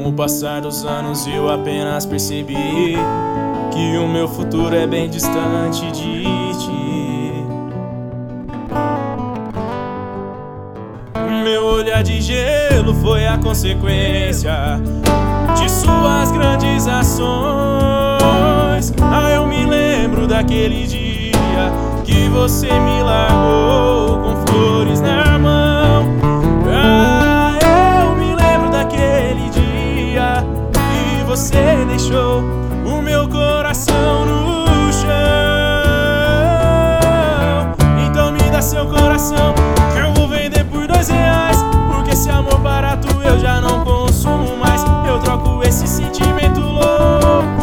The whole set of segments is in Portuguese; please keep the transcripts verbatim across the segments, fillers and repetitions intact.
Com o passar dos anos eu apenas percebi que o meu futuro é bem distante de ti. Meu olhar de gelo foi a consequência de suas grandes ações. Ah, eu me lembro daquele dia que você me largou com flores na mão. Ah, eu me lembro daquele dia que você deixou o meu coração no chão. Então me dá seu coração que eu vou vender por dois reais, porque esse amor barato eu já não consumo mais. Eu troco esse sentimento louco.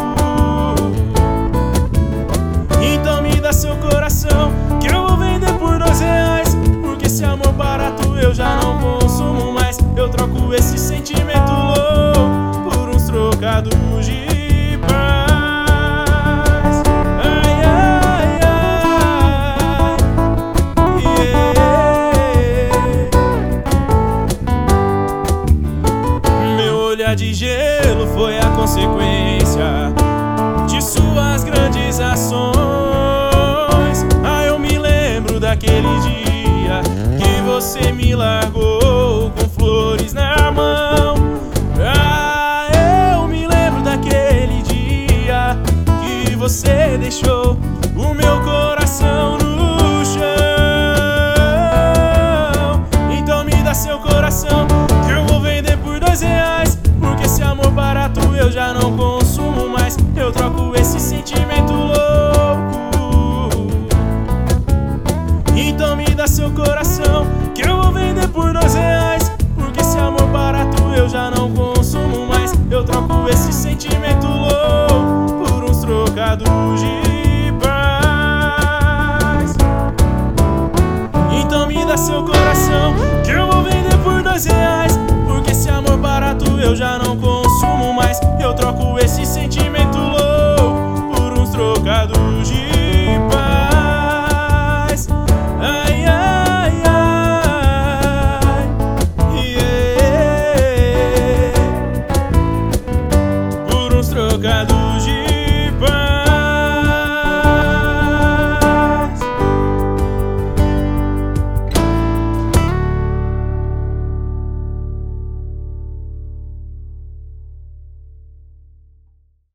Então me dá seu coração que eu vou vender por dois reais, porque esse amor barato eu já não consumo mais. Eu troco esse sentimento louco por uns trocados de paz. Ai, ai, ai, yeah. Meu olhar de gelo foi a consequência de suas grandes ações. Ah, eu me lembro daquele dia que você me largou com flores na mão. Ah, eu me lembro daquele dia que você deixou o meu coração no chão. Então me dá seu coração que eu vou vender por dois reais, porque esse amor barato eu já não consumo mais. Eu troco esse sentimento louco. Então me dá seu coração que eu vou vender por dois reais, porque esse amor barato eu já não consumo mais. Eu troco esse sentimento louco por uns trocados de paz. Então me dá seu coração que eu vou vender por dois reais, porque esse amor barato eu já não consumo mais. Eu troco esse sentimento